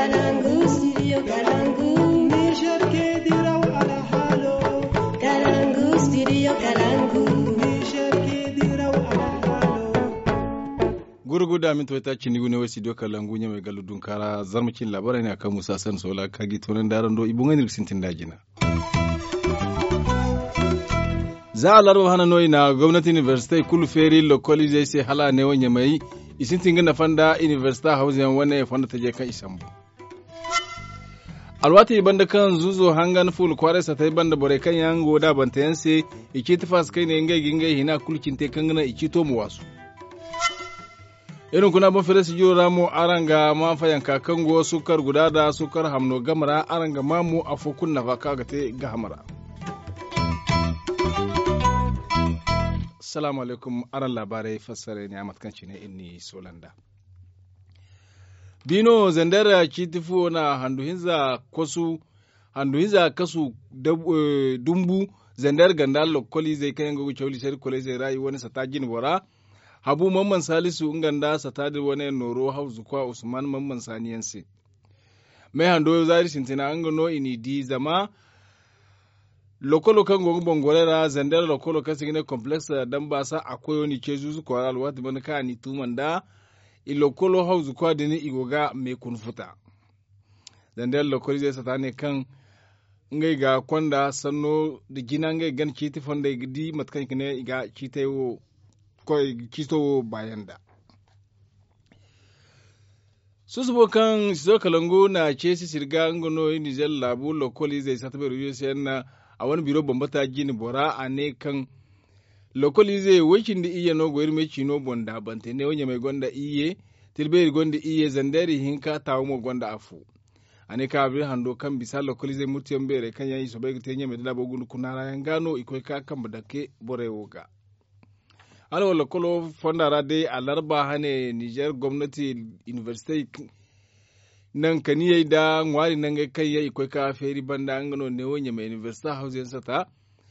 Kalangu, studio Kalangu. Niger ke diraw ala halo. Kalangu, studio Kalangu. Niger ke diraw ala halo. Gurguda min to ta cini gune wasi do Kalangu nya mai galu dunkara zarmakin labarai ne akan Musa San Sola kagi tonan daran do ibun ganin sintin dajina. Za a larba hana noyi na gwamnati university kulu feri lokali zai sai hala ne wanya mai isin tingin na fanda university housing wannan ya fanda ta je kan isambu. Alwati banda kan zuzo hangan ful kware sa tai banda bore kan yango da bantayanse iki tafas kai ne ngai gingai hina kulkin te kan gana iki to mu wasu. Irin kuna ban fere su jiro ramo aranga ma fayan kakango sukar guda da sukar hamno gamara aranga mamu afokun na faka ga te ga hamara. Assalamu alaikum aran labarai fassare ne a matkanci ne inni Solanda. Bino zandara kitifo na handuhinza kasu dumbu zandar gandal lokoli zai kayan gogo chawli shari kole zai rayu wani satajin wara habu mamman salisu nganda satadi wani noro hauzu kwa usman mamman saniyansi mai hando zari sintina angano ini di zama lokolo kan gogo bongolera zandar lokolo kan sigine complex dan basa akwai wani ke zuzu kwa alwati ban ka ni tumanda ilokolo hauzu kwa dini igoga me kunfuta zandar lokoli zai satane kan ngai ga kwanda sanno da gina ngai gan kiti fonda di matkan kine ga kitayo ko kito bayanda susubo kan sizo kalango na chesi sirga ngono ni zel labu lokoli zai satabe ruyo senna a wani biro bambata gini bora a ne kan lokoli zai wakin da iya no goyir me chino bonda bante ne wanya mai gonda iye tilberi gonda iye zandari hinka tawo mo gonda afu ane ka abin hando kan bisa lokoli zai mutu yan bere kan yayi so bai tenye me dala bogun kunara yan gano ikoi ka kan badake bore woga alwa lokolo fondara dai alarba hane Niger gwamnati university nan kaniyai da ngwari nan ga kai yayi ikoi ka feri banda an gano ne wanya mai university house sata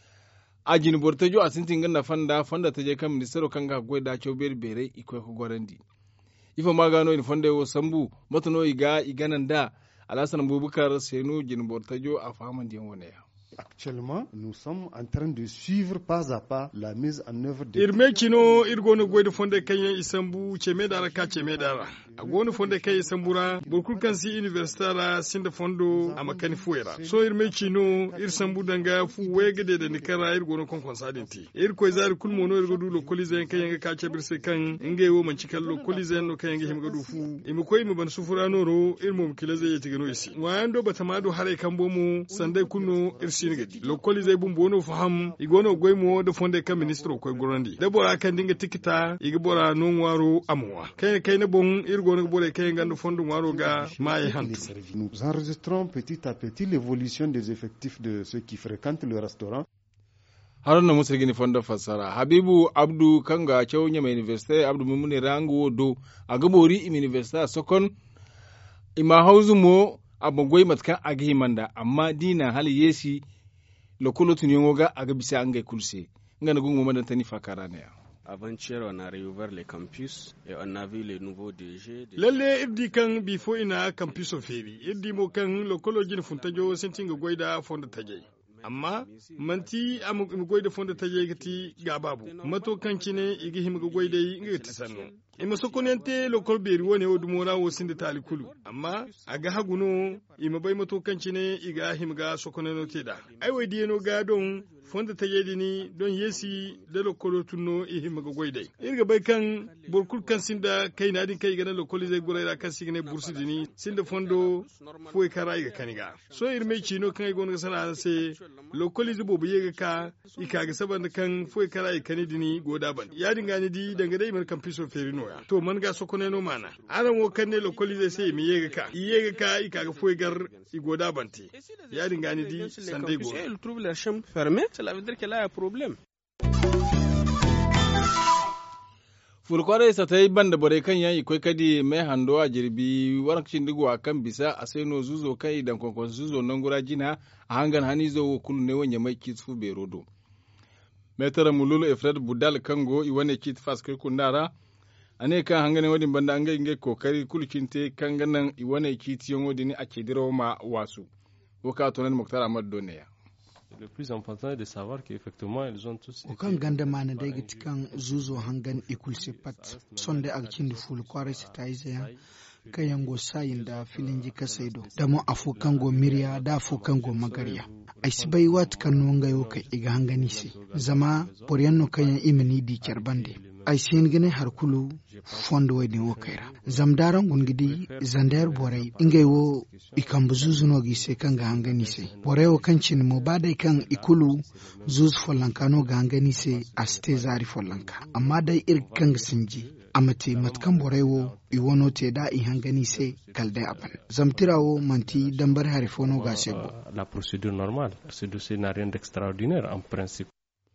ajin bortajo asintin ganna fanda ta je kan ministero kan ga goida choberi bere ikoi ko gorandi ifa magano in fonde wo sambu matono iganan da Alassane Boubacar Senu Ginbortajo a faman diyan wani. Actuellement, nous sommes en train de suivre pas à pas la mise en œuvre de irme kino irgono goyde fonde kanya isambu chemedara ka chemedara agono fonde kay isambura burkul kansi universitara sinda fondo amakani fuera so irme kino irsambu danga fu wegede de nikara irgono kon konsadinti irko zar kulmono irgodu lo kolizen kanya ka chebirse kan ingewo manchikal lo kolizen no kanya himga du fu imi koy mi ban sufura noro irmo kileze yetigano isi wando batamado hare kambomu sande kuno irsi lokoli zai bumbu wani faham igono goymo da fonde kan ministro ko gorandi da bora kan dinga tikita igi bora non waro amuwa kai na bon irgono bora kai gandu fondo waro ga mai hantu nous enregistrons petit à petit l'évolution des effectifs de ceux qui fréquentent le restaurant haruna musa gini fonda fasara habibu abdu kanga chawnya mai university abdu mumune rango do agabori university sokon ima hauzumo abogoi matkan agihimanda amma dina hali yesi lokolo tunyongoga aga bisa angai kulse ngana gungu madan tani fakara ne Avant-hier, on a réouvert les campus et on a vu les nouveaux DG. Lalle irdi kan bifo ina campus oferi irdi mo kan lokolo jin funtajo sentinga goida fonda taje amma manti am goida fonda taje gati ga babu mato kan kine igi himga goida inga tisanno ima sokonente lokol beri woni odumora wo sinde tali kulu amma aga haguno ima bai mato kan kine iga himga sokoneno teda ai wadi no ga don fonda taje ni don yesi da lokolo tunno himga goida irga bai kan burkul kan sinda kai na din kai ga lokoli zai gurera kan signe bursi dini sinda fondo foi kara iga kaniga so irme chino kan igon ga sana se lokoli zubo biye ka ikaga saban kan foi kara iga kanidini goda ban ya dinga ni di danga dai man kan piso ferino to man ga sokone no mana aran wo kan ne lokoli zai sai mi yega ka ikaga foi gar igoda banti ya dinga ni di sandai go il trouve la chambre fermée cela veut dire qu'il y a un problème. Furkware sa ta yi banda bare kan yayi kai kadi mai hando a jirbi warkacin digo a kan bisa a sai no zuzo kai dan konkon zuzo nan gura jina a hangan hani zo kulu ne wanya mai kitsu berodo. Metara mululu Efred Budal Kango i wane kit fas kai kundara ane kan hangane wadin banda an ga kokari kulkinte kan ganan iwane kitiyon wadini ake dirawo ma wasu ko ka tonan Muktar Ahmad Doneya. Le plus important est de savoir qu'effectivement ils ont tous kan ganda mana da ga cikin zuzo hangan ikul sifat son da akin da ful kware su ta izaya kayan go sayin da filin ji kasaido da mu afukan go miriya da afukan go magariya ai sibai wat kan nonga yo kai iga hangani se zama poryanno kayan imini di kerbande ai sin gane har kulu fondo wadi wo kaira zamdaran gungidi zandar borai ingai wo ikan buzuzuno gi se kan ga hangani se borai wo kancin mo badai kan ikulu zuz folankano ga hangani se aste zari folanka amma dai irkan sinji amate matkan borai wo iwono te da i hangani se kalde aban zamtirawo manti dambar harifono ga sebo la procédure normale ce dossier n'a rien d'extraordinaire en principe.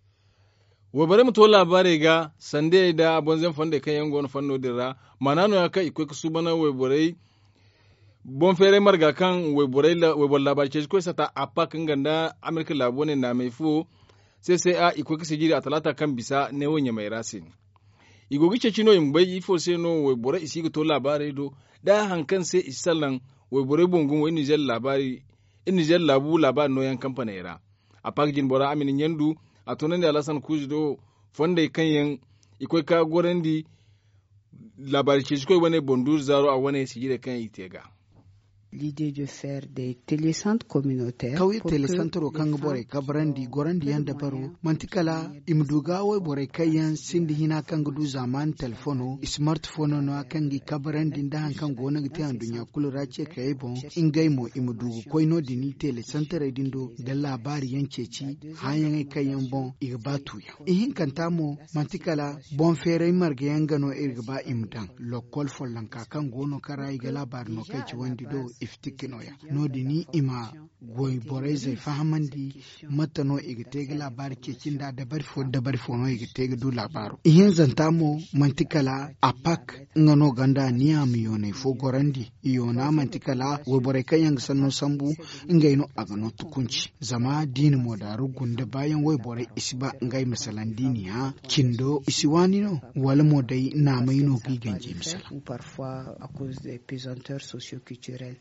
Wa bari mu to labare ga sande da bonzen fonde kan yango no fanno dira manano ya kai ko su bana we borai bon fere marga kan we borai la we bolla ba ce ko sata apa kan ganda America labone na mai fu sai a iko kisi jiri a talata kan bisa ne wonya mai rasin igogi ce cino yin bai ifo sai no we borai isi to labare do da hankan sai isallan we borai bongun we Niger labari in Niger labu labar no yan kamfani era a pakjin bora aminin yandu a tonan da alasan kujido fonda kanyen ikwai ka gorandi labari ce shi wane bondur zaro a wane sigi da kan itega. L'idée de faire des télécentres communautaires. Kawai télécentre kan bore kabrandi gorandi yanda baro mantikala imduga wai bore kayan sindi hina kan gudu zaman telefono smartphone no kan gi kabrandi da han kan gona gite an dunya kulura ce kai bon ingai mo imdugu koino dini télécentre dindo da labari yanke ci hayan kayan bon igbatu ya ihin kan tamo mantikala bon fere marga yangano irgba imdan lokol follanka kan gono karai ga labar no kai ci wandi do iftikinoya nodini ima goy boray zai fahamandi matano igitege labar kekin da dabar fono igitege du labaru ihin zantamo mantikala apak ngano ganda niyam yone fo gorandi yona mantikala wo boray kayang sanno sambu ngaino agano tukunci zama dini modaru gunda bayan wo boray isba ngai misalan dini ha kindo isiwani no wala modai na mayino giganje misala ou parfois à cause des pesanteurs socioculturelles.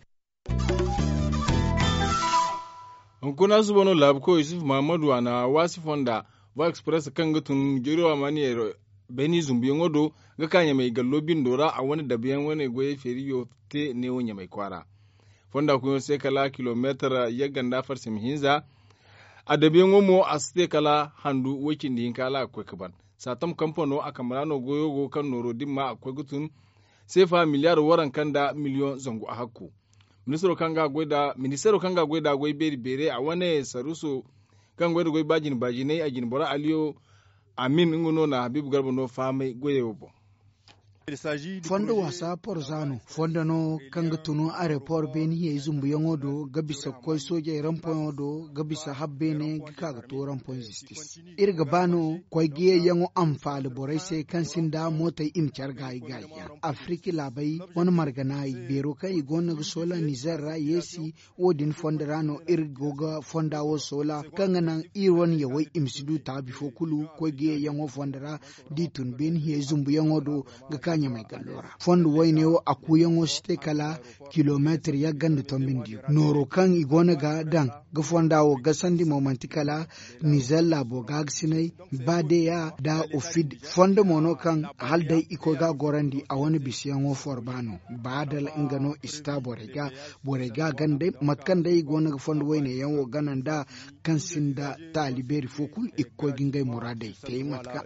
Kuna su bono lab ko Yusuf Muhammadu ana wasi fonda va express kan gutun jiro mani beni zumbi ngodo ga kanya mai gallobin dora a wani dabiyan wani goye feriyo te ne wonya mai kwara fonda ku sai kala kilometer ya ganda farsim hinza a dabiyan ngomo a sai kala handu wakin din kala akwai kaban satam kamfano aka marano goyogo kan noro dimma akwai gutun sai fa miliyar waran kan da miliyon zango a hakku ministero kanga goida goi bere a wane saruso kan goida goi bajinai a jin bora aliyo amin nguno na habibu garba no famai goyewo fondo wasa porzano fondo no kanga tuno airport beni ye zumbu yangodo gabisa koy soje rampon do gabisa habbene gikaga to rampon justice irga bano koy giye yango amfal boray se kan sinda mota im chargai gaya afriki labai won marganai bero kai gonna sola nizarra yesi odin fonderano irgoga fonda wo sola kanga nan irwon yawai imsidu tabi fokulu koy giye yango fondera ditun beni ye zumbu yangodo kanya mai gallora fondu wayne wo akuyan wo ste kala kilometer ya ganda tombin diyo noro kan igona ga dan ga fonda wo ga sandi momenti kala nizalla bo ga sinai bade ya da ofid fonda mono kan halda iko ga gorandi a wani bisiyan wo forbano badal ingano ista borega gande matkan dai gona ga fondu wayne yan wo ganan da kan sinda taliberi fokul ikko gingai muradai tay matka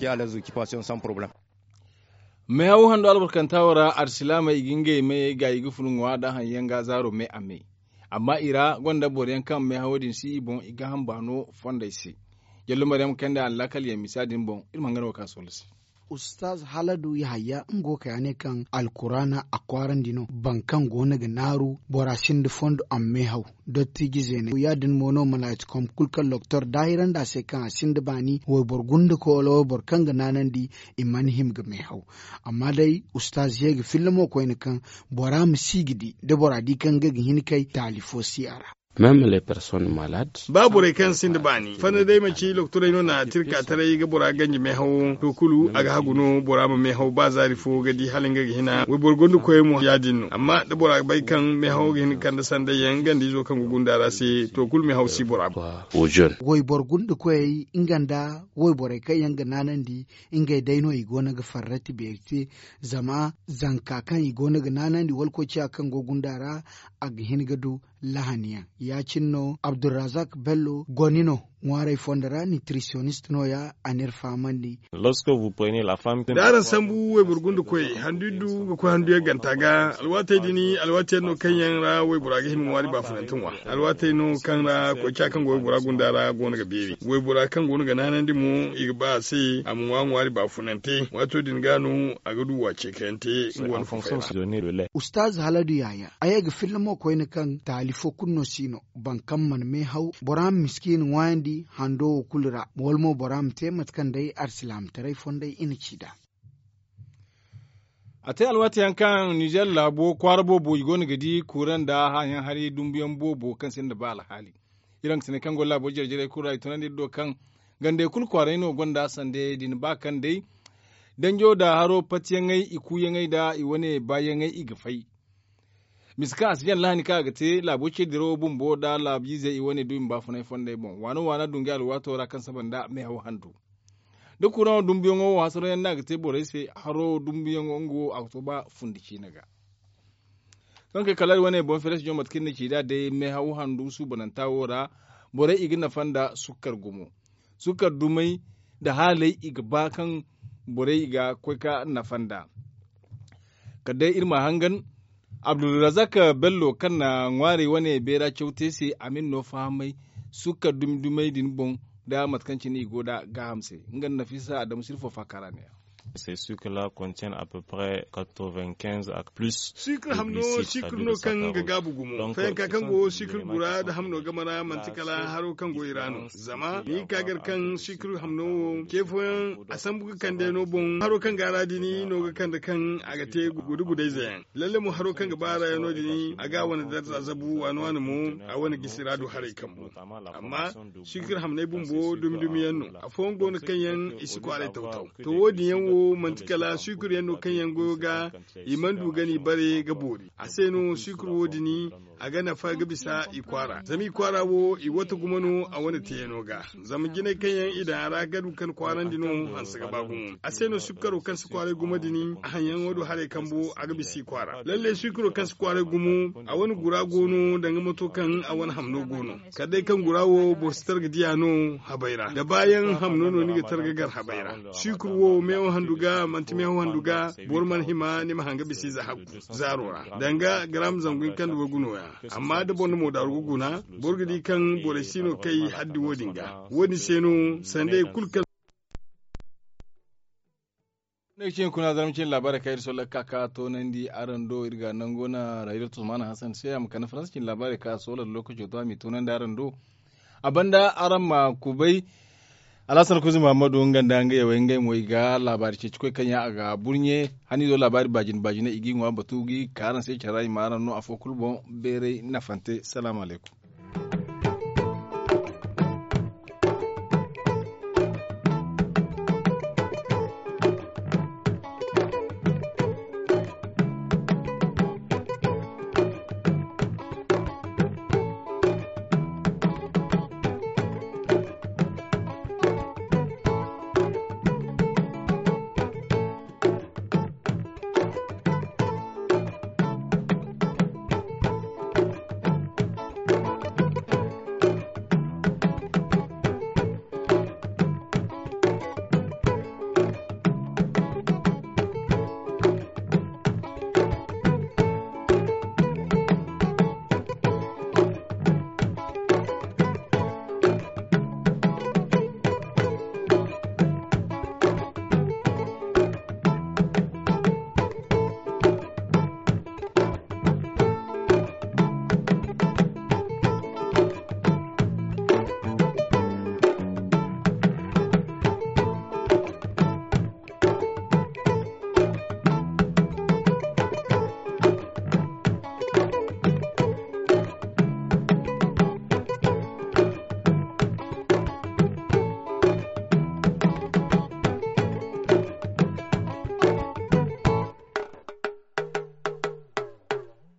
a me hawo hando albarkantawara arsilama iginge me ga igufulun wada hanyanga zaro me ame amma ira gonda boryan kan me hawodin si ibon iga hambano fondaisi jallu maryam kanda allakal ya misadin bon irmangano ka solisi Ustaz Haladu Yahaya ngo kayane kan alkurana akwaran dino bankan gona ga naru borashin da fondo amme hau dotti gizene yadin mono malait kom kulkan doktor dairan da se kan asin da bani wo borgunda ko lo borkan ga nanan di iman him ga me hau amma dai ustaz yega filmo ko kan bora musigidi da boradi kan ga hin kai talifo siara Même les personnes malades. Babu rai kan sin da bani. Fana dai mace lokturai no na tirka tarai ga bora ganji mai hawo to kulu aga haguno bora ma mai hawo ba zarifo ga di halin ga hina. Wai borgondo koyi mu ya dinno. Amma da bora bai kan mai hawo ga kan da sanda yan gandi zo kan gugundara sai to kul mai hawo si bora. Ojon. Wai borgondo koyi inganda wai borai kai yanga nanandi ingai daino igona ga farrati bekti zama zanka kan igona ga nanandi walko ci akan gugundara aga hin gadu lahaniya ya cinno Abdulrazak Bello Gonino ngwarai fondara nutritionniste no ya anir famandi. Lorsque vous prenez la femme daran sambu we burgundu koy handudu ko handu ya gantaga alwate dini alwate no kanyan ra we buraga him wari ba funantunwa alwate no kan ra ko chakan go buragunda ra gona ga bebi we burakan gona ga nanan dimu igba sai amwa wari ba funante wato din ganu agadu wace kante ngwan fonction. Ustaz Haladu Yaya ayaga filmo ko ne kan talifo kunno sino bankan man me hau boram miskin wandi hando kulra molmo boram temat kan dai arsilam tarai fondai inicida. A ta alwata yankan Nijar labo kwarbo bo igoni gadi kuran da hanyar hari dumbiyan bobo kan sin da ba alhali. Iran sine kan golla bo jerjere kura itunan do kan gande kul kwarai no gonda sande din ba kan dai danjo da haro patiyan ngai ikuyen ngai da iwane bayan ngai igafai. Miska asijan lahani ka gate laboce diro bumbo da labyize iwane duin ba funai fonde bon wana dunga alwato ra kan sabanda me hawo handu duk kuran dumbiyon o wasoro yan na gate bore sai haro dumbiyon ongo oktoba fundici naga don ke kalar wane bon fresh jomat kinni ci da dai me hawo handu su bananta wora bore igina fanda sukar gumo sukar dumai da halai igba kan bore iga kweka na fanda kadai irma hangan Abdulrazak Bello kan na ngware wane bera kyaute sai amin no famai suka dumdumai din bon da matkancin igo da ga hamse ngan nafisa da musirfo fakara ne. Ces sucres-là contiennent à peu près 95 à plus. Sucre hamno sucre no kan ga gabu gumo. Fayan ka kan go sucre gura da hamno gamara mantikala haro kan go irano. Zama ni kagar kan sucre hamno kefoyan asambu kan de no bon haro kan gara dini no ga kan da kan aga te gudu gudai zayan. Lalle mu haro kan ga bara no dini aga wani da zabu wani mu a wani gisirado hare kan mu. Amma sucre hamne bumbo dumdumiyan no. Afon go kan yan isi kwale tautau. To wodi yan mantikala sukur yanno kan yango ga imandu gani bare ga bori aseno sukur wodini a gana fa ga bisa ikwara zami kwara wo i wata gumano a wani tiyano ga zama gine kan yan idara gadu kan kwaran dino an saga bagun aseno sukaro kan su kware gumadini a hanyan wado hare kambo a ga bisi kwara lalle sukaro kan su kware gumu a wani gura gono danga mato kan a wani hamno gono kadai kan gurawo bostar ga diyano habaira da bayan hamno no ni ga targagar habaira sukur wo mewa handuga mantime handuga borman hima ni mahanga bisi za hakku zarora danga gram zangun kan woguno ya amma da bonno mo da ruguna borgidi kan boresino kai haddi wodinga wodi seno sande kulkal ne cin kuna zaramcin labarai kai so kaka to nan di arando irga nan gona rayuwar Tumana Hassan sai am kana farancin labarai ka so lokaci to mi tunan da arando abanda aran ma kubai Alasan kuzi Muhammadu nganda nga yawe nga mo iga labari ce cikoi kanya aga burnye hani do labari bajin igi ngwa batugi karan sai charai maran no afokul bon bere nafante. Salamu alaikum.